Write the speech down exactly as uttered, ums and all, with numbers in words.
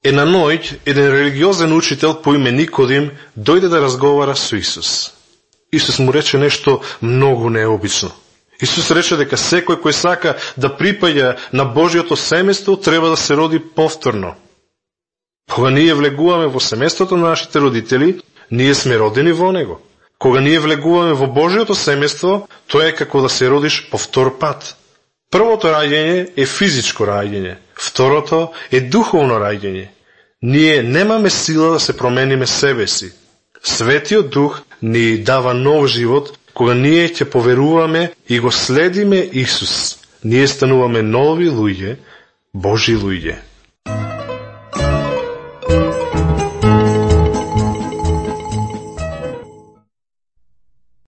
Една ноќ, еден религиозен учител по име Никодим дојде да разговара со Исус. Исус му рече нешто многу необично. Исус рече дека секој кој сака да припаѓа на Божиото семејство треба да се роди повторно. Кога ние влегуваме во семејството на нашите родители, ние сме родени во него. Кога ние влегуваме во Божиото семејство, тоа е како да се родиш по втор пат. Првото раѓање е физичко раѓање, второто е духовно раѓање. Ние немаме сила да се промениме себе си. Светиот Дух ни дава нов живот, кога ние ќе поверуваме и го следиме Исус. Ние стануваме нови луѓе, Божи луѓе.